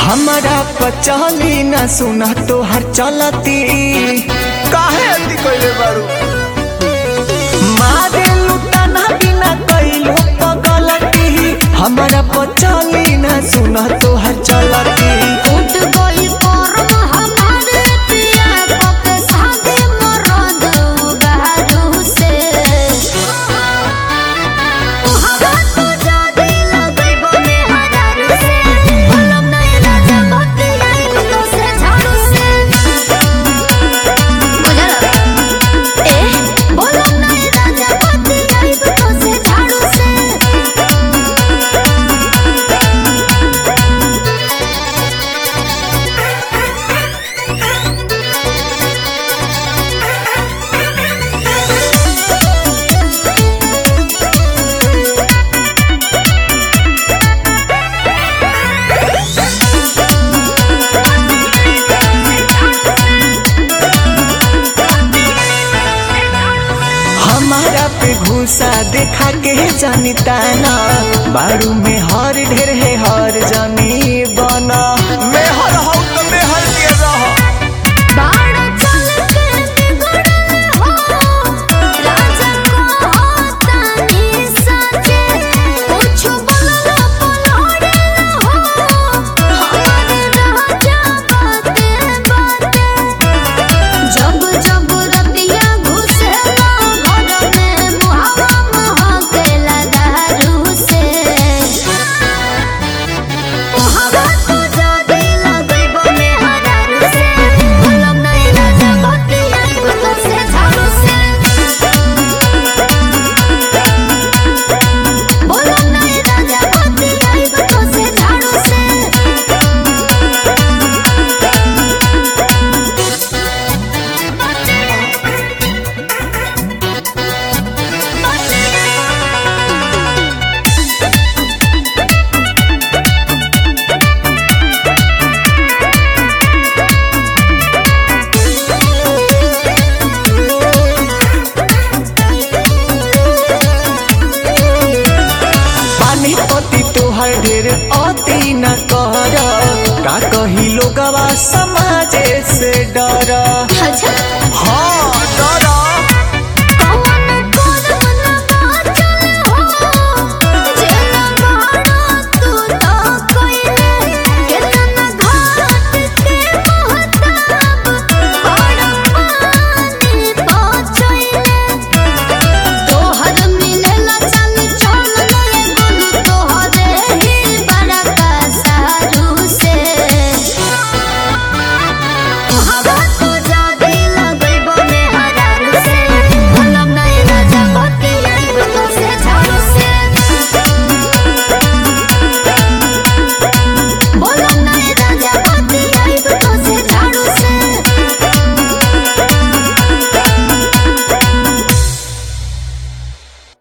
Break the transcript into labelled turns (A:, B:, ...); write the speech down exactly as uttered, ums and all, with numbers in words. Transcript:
A: हमारा पचली न सुना तो हर चलती
B: काहे अति कइले बारू
A: मारे लुटाना बिना कइलो पगलती हमारा पचली न सुना तो हर चलती
C: उठ गई परम हमारे पिया पके साथे मरद बहरू से हवा तो जादी लगइबो में हजार से बोलम नहीं राजा भक्ति आई तो से झाड़ू से बुझला ए बोलम नहीं राजा भक्ति आई तो से झाड़ू से
A: हमारा पे घुसा देखा के जानी ताना बारू में हर ढेर है हर जानी